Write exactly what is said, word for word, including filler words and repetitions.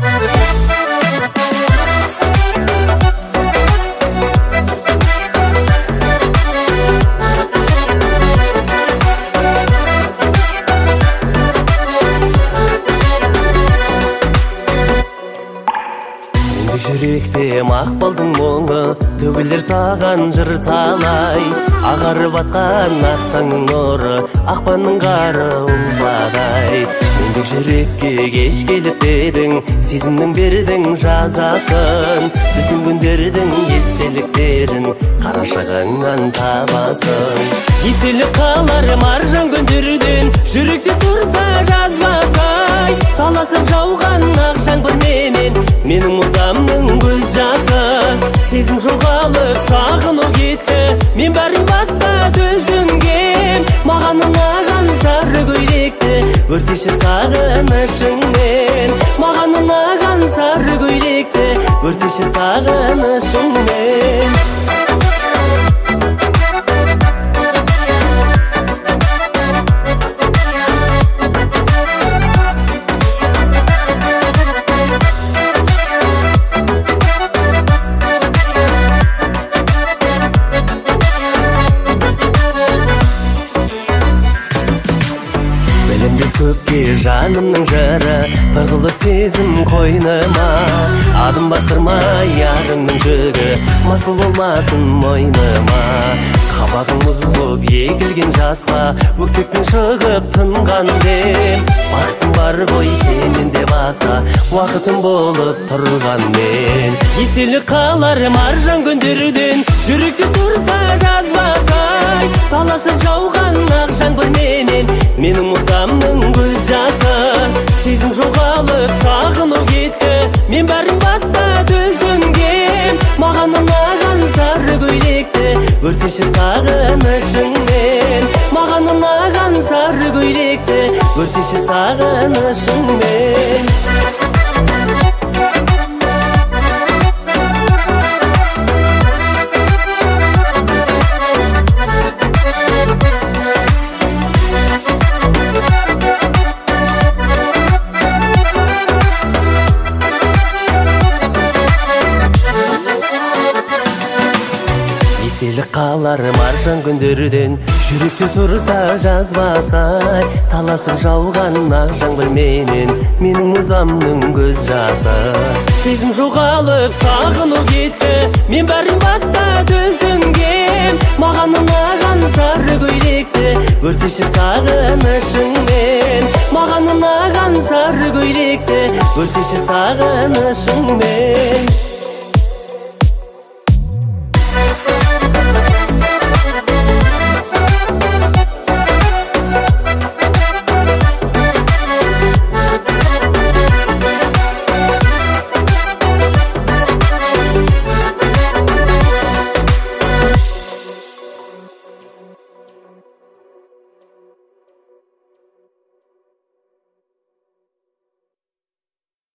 Жүректе мақпалдың мұңы төгілер саған жыр талай, ағарып атқан ақ таңның нұры ақпанның қары ұлпадай. Мендік жүрекке кеш келіп едің, сезімнің бердің жазасын, біздің күндердің естеліктерін қарашығыңнан табасын. Естелік қалар маржан күндерден, жүректе тұрса жазбасай, таласып жауған ақ жаңбырменен менің мұзамның көз жасы. Сезім жоғалып сағыну кетті, мен бәрін бастап өзіңген, маған ұнаған сары көйлекті өртеші сағынышыңмен, маған ұнаған сары көйлекті өртеші сағынышыңмен. Көпке жанымның жыры тығылып сезім қойныма, адым бастырмай ярыңның жүгі масыл болмасын мойныма. Қабағың мұзылып егілген жасқа өксікпен шығып тынған дем, бақытым бар ғой сенен де баса уақытым болып тұрған мен. Еселі қалар маржан күндерден, жүректе тұрса жазбасай, таласып жауған ақ жаңбырменен менің мұзамның көз жасы. Сезім жоғалып сағыну кетті, мен бәрін бастап өзіңген, маған ұнаған сары көйлекті өртеші сағынышыңмен, маған ұнаған сары көйлекті өртеші сағынышыңмен. Еселі қалар маржан күндерден, жүректе тұрса жазбасай, таласып жауған ақ жаңбырменен менің мұзамның көз жасы. Сезім жоғалып сағыну кетті, мен бәрін бастап өзіңген, маған ұнаған сары көйлекті өртеші сағынышыңмен, маған ұнаған сары көйлекті өртеші сағынышыңмен.